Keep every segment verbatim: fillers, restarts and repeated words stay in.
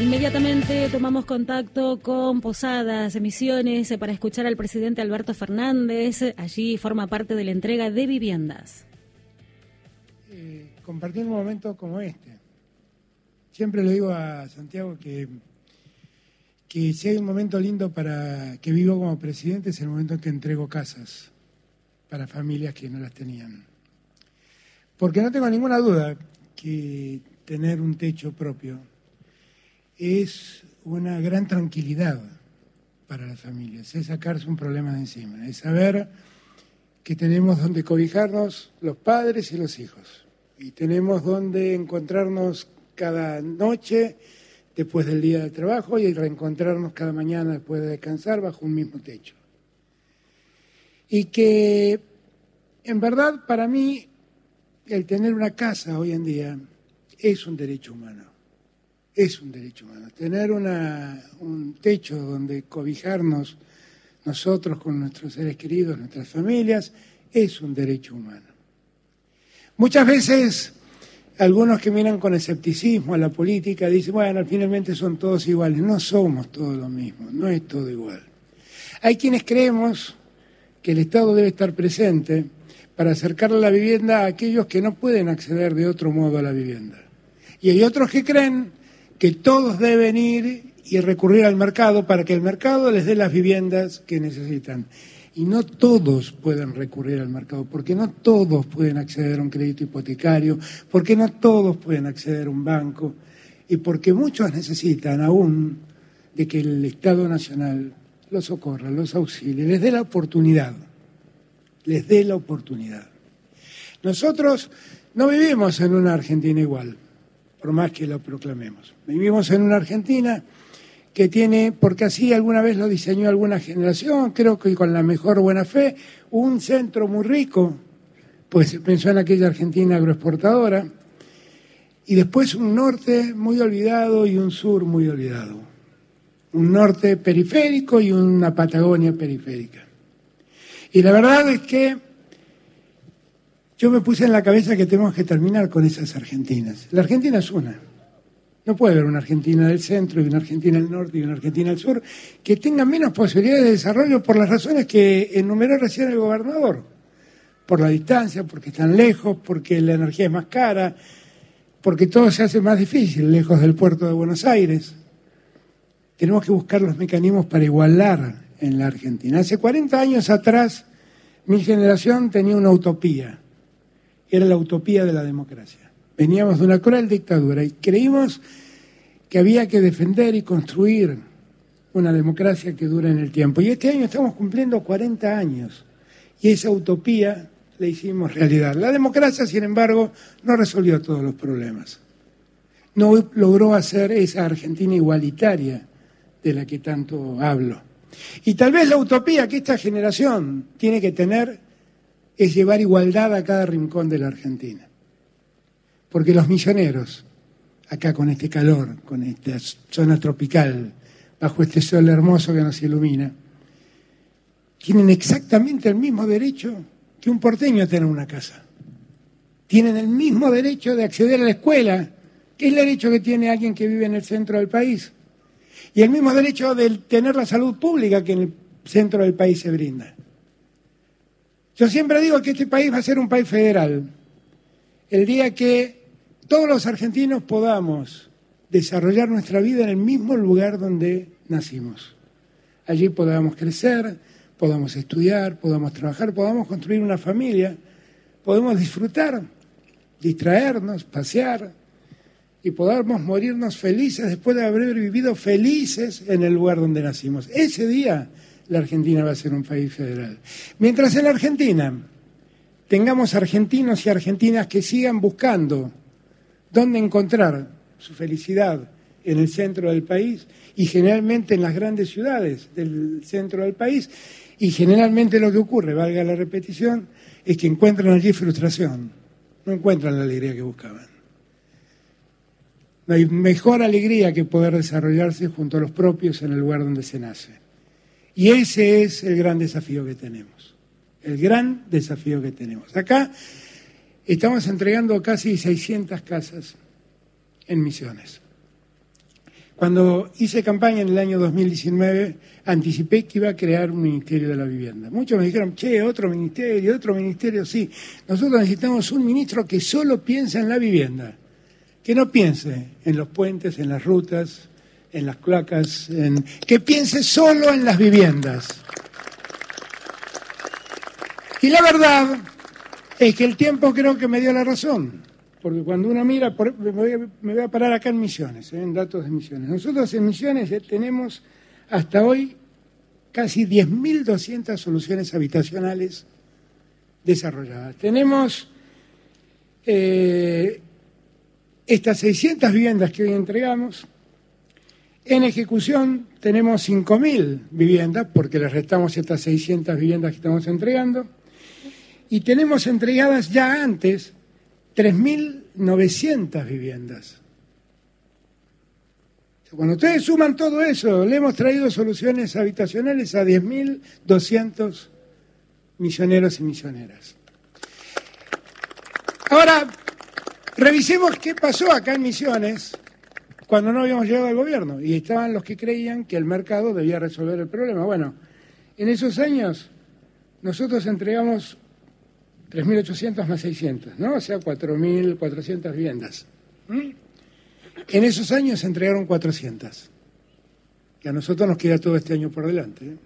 Inmediatamente tomamos contacto con Posadas, Misiones, para escuchar al presidente Alberto Fernández. Allí forma parte de la entrega de viviendas. Eh, compartir un momento como este. Siempre le digo a Santiago que, que si hay un momento lindo para que vivo como presidente es el momento en que entrego casas para familias que no las tenían. Porque no tengo ninguna duda que tener un techo propio es una gran tranquilidad para las familias, es sacarse un problema de encima, es saber que tenemos donde cobijarnos los padres y los hijos, y tenemos donde encontrarnos cada noche después del día de trabajo y reencontrarnos cada mañana después de descansar bajo un mismo techo. Y que, en verdad, para mí, el tener una casa hoy en día es un derecho humano. Es un derecho humano. Tener una, un techo donde cobijarnos nosotros con nuestros seres queridos, nuestras familias, es un derecho humano. Muchas veces algunos que miran con escepticismo a la política dicen, bueno, finalmente son todos iguales. No somos todos lo mismo, no es todo igual. Hay quienes creemos que el Estado debe estar presente para acercar la vivienda a aquellos que no pueden acceder de otro modo a la vivienda. Y hay otros que creen que todos deben ir y recurrir al mercado para que el mercado les dé las viviendas que necesitan. Y no todos pueden recurrir al mercado, porque no todos pueden acceder a un crédito hipotecario, porque no todos pueden acceder a un banco, y porque muchos necesitan aún de que el Estado Nacional los socorra, los auxilie, les dé la oportunidad, les dé la oportunidad. Nosotros no vivimos en una Argentina igual, por más que lo proclamemos. Vivimos en una Argentina que tiene, porque así alguna vez lo diseñó alguna generación, creo que con la mejor buena fe, un centro muy rico, pues se pensó en aquella Argentina agroexportadora, y después un norte muy olvidado y un sur muy olvidado. Un norte periférico y una Patagonia periférica. Y la verdad es que yo me puse en la cabeza que tenemos que terminar con esas Argentinas. La Argentina es una. No puede haber una Argentina del centro y una Argentina del norte y una Argentina del sur que tengan menos posibilidades de desarrollo por las razones que enumeró recién el gobernador. Por la distancia, porque están lejos, porque la energía es más cara, porque todo se hace más difícil lejos del puerto de Buenos Aires. Tenemos que buscar los mecanismos para igualar en la Argentina. Hace cuarenta años atrás, mi generación tenía una utopía. Era la utopía de la democracia. Veníamos de una cruel dictadura y creímos que había que defender y construir una democracia que dure en el tiempo. Y este año estamos cumpliendo cuarenta años y esa utopía la hicimos realidad. La democracia, sin embargo, no resolvió todos los problemas. No logró hacer esa Argentina igualitaria de la que tanto hablo. Y tal vez la utopía que esta generación tiene que tener es llevar igualdad a cada rincón de la Argentina. Porque los misioneros, acá con este calor, con esta zona tropical, bajo este sol hermoso que nos ilumina, tienen exactamente el mismo derecho que un porteño a tener una casa. Tienen el mismo derecho de acceder a la escuela, que es el derecho que tiene alguien que vive en el centro del país. Y el mismo derecho de tener la salud pública que en el centro del país se brinda. Yo siempre digo que este país va a ser un país federal. El día que todos los argentinos podamos desarrollar nuestra vida en el mismo lugar donde nacimos. Allí podamos crecer, podamos estudiar, podamos trabajar, podamos construir una familia, podemos disfrutar, distraernos, pasear y podamos morirnos felices después de haber vivido felices en el lugar donde nacimos. Ese día la Argentina va a ser un país federal. Mientras en la Argentina tengamos argentinos y argentinas que sigan buscando dónde encontrar su felicidad en el centro del país y generalmente en las grandes ciudades del centro del país, y generalmente lo que ocurre, valga la repetición, es que encuentran allí frustración, no encuentran la alegría que buscaban. No hay mejor alegría que poder desarrollarse junto a los propios en el lugar donde se nace. Y ese es el gran desafío que tenemos, el gran desafío que tenemos. Acá estamos entregando casi seiscientas casas en Misiones. Cuando hice campaña en el año dos mil diecinueve, anticipé que iba a crear un Ministerio de la Vivienda. Muchos me dijeron, che, otro ministerio, otro ministerio, sí. Nosotros necesitamos un ministro que solo piense en la vivienda, que no piense en los puentes, en las rutas, en las cloacas, en... que piense solo en las viviendas. Y la verdad es que el tiempo creo que me dio la razón. Porque cuando uno mira, por, me, voy a, me voy a parar acá en Misiones, ¿eh? En datos de Misiones. Nosotros en Misiones eh, tenemos hasta hoy casi diez mil doscientas soluciones habitacionales desarrolladas. Tenemos eh, estas seiscientas viviendas que hoy entregamos. En ejecución tenemos cinco mil viviendas, porque les restamos estas seiscientas viviendas que estamos entregando. Y tenemos entregadas ya antes tres mil novecientas viviendas. Cuando ustedes suman todo eso, le hemos traído soluciones habitacionales a diez mil doscientos misioneros y misioneras. Ahora, revisemos qué pasó acá en Misiones cuando no habíamos llegado al gobierno y estaban los que creían que el mercado debía resolver el problema. Bueno, en esos años nosotros entregamos tres mil ochocientas más seiscientas, ¿no? O sea, cuatro mil cuatrocientas viviendas. ¿Mm? En esos años se entregaron cuatrocientas. Y a nosotros nos queda todo este año por delante, ¿eh?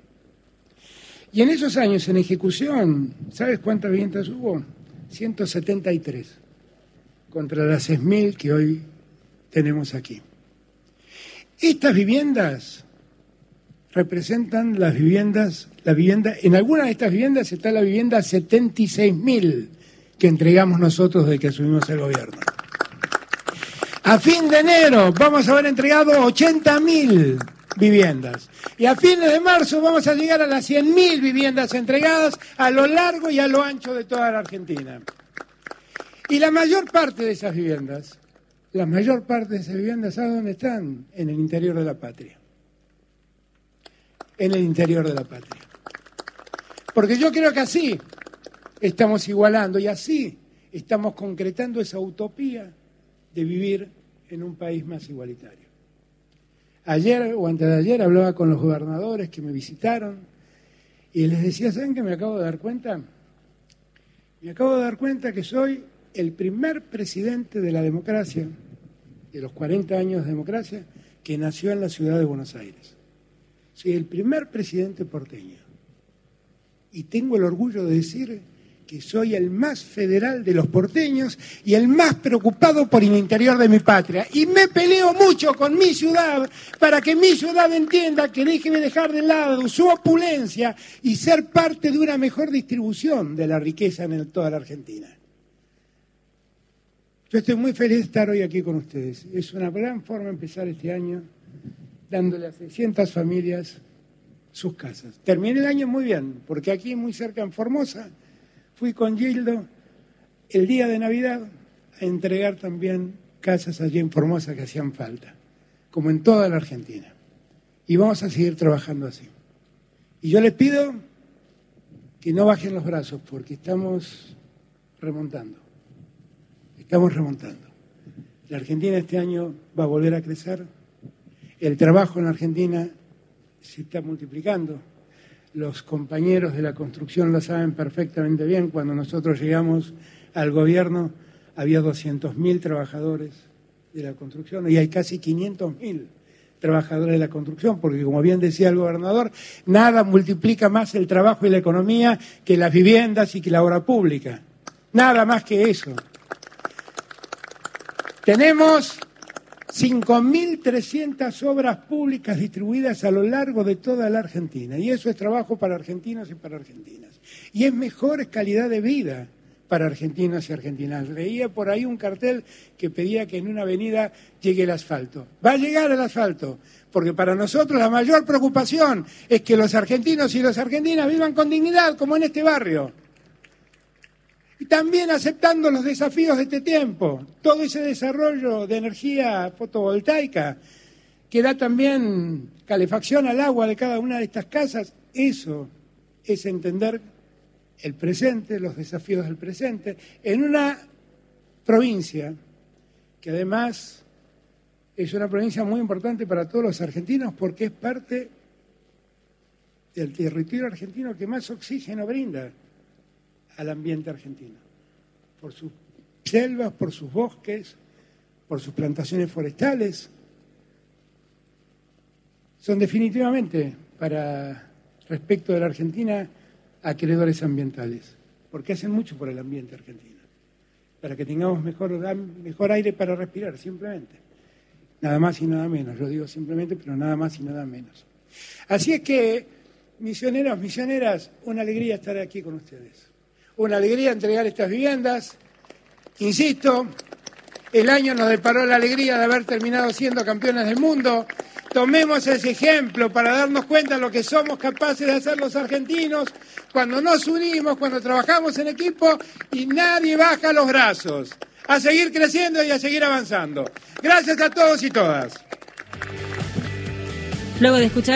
Y en esos años, en ejecución, ¿sabes cuántas viviendas hubo? ciento setenta y tres, contra las seis mil que hoy tenemos aquí. Estas viviendas representan las viviendas, la vivienda, en algunas de estas viviendas está la vivienda setenta y seis mil que entregamos nosotros desde que asumimos el gobierno. A fin de enero vamos a haber entregado ochenta mil viviendas y a fines de marzo vamos a llegar a las cien mil viviendas entregadas a lo largo y a lo ancho de toda la Argentina. Y la mayor parte de esas viviendas, la mayor parte de esas viviendas, ¿sabes dónde están? En el interior de la patria. En el interior de la patria. Porque yo creo que así estamos igualando y así estamos concretando esa utopía de vivir en un país más igualitario. Ayer o antes de ayer hablaba con los gobernadores que me visitaron y les decía, ¿saben qué me acabo de dar cuenta? Me acabo de dar cuenta que soy el primer presidente de la democracia, de los cuarenta años de democracia, que nació en la ciudad de Buenos Aires. Soy el primer presidente porteño. Y tengo el orgullo de decir que soy el más federal de los porteños y el más preocupado por el interior de mi patria. Y me peleo mucho con mi ciudad para que mi ciudad entienda que deje de dejar de lado su opulencia y ser parte de una mejor distribución de la riqueza en toda la Argentina. Yo estoy muy feliz de estar hoy aquí con ustedes. Es una gran forma de empezar este año dándole a seiscientas familias sus casas. Terminé el año muy bien, porque aquí muy cerca en Formosa fui con Gildo el día de Navidad a entregar también casas allí en Formosa que hacían falta, como en toda la Argentina. Y vamos a seguir trabajando así. Y yo les pido que no bajen los brazos, porque estamos remontando. Estamos remontando. La Argentina este año va a volver a crecer. El trabajo en la Argentina se está multiplicando. Los compañeros de la construcción lo saben perfectamente bien. Cuando nosotros llegamos al gobierno había doscientos mil trabajadores de la construcción y hay casi quinientos mil trabajadores de la construcción, porque como bien decía el gobernador, nada multiplica más el trabajo y la economía que las viviendas y que la obra pública. Nada más que eso. Tenemos cinco mil trescientas obras públicas distribuidas a lo largo de toda la Argentina. Y eso es trabajo para argentinos y para argentinas. Y es mejor calidad de vida para argentinos y argentinas. Leía por ahí un cartel que pedía que en una avenida llegue el asfalto. Va a llegar el asfalto, porque para nosotros la mayor preocupación es que los argentinos y las argentinas vivan con dignidad, como en este barrio. Y también aceptando los desafíos de este tiempo, todo ese desarrollo de energía fotovoltaica que da también calefacción al agua de cada una de estas casas, eso es entender el presente, los desafíos del presente, en una provincia que además es una provincia muy importante para todos los argentinos porque es parte del territorio argentino que más oxígeno brinda al ambiente argentino, por sus selvas, por sus bosques, por sus plantaciones forestales. Son definitivamente, para respecto de la Argentina, acreedores ambientales, porque hacen mucho por el ambiente argentino, para que tengamos mejor, mejor aire para respirar, simplemente. Nada más y nada menos, yo digo simplemente, pero nada más y nada menos. Así es que, misioneros, misioneras, una alegría estar aquí con ustedes. Una alegría entregar estas viviendas. Insisto, el año nos deparó la alegría de haber terminado siendo campeones del mundo. Tomemos ese ejemplo para darnos cuenta de lo que somos capaces de hacer los argentinos cuando nos unimos, cuando trabajamos en equipo y nadie baja los brazos. A seguir creciendo y a seguir avanzando. Gracias a todos y todas. Luego de escuchar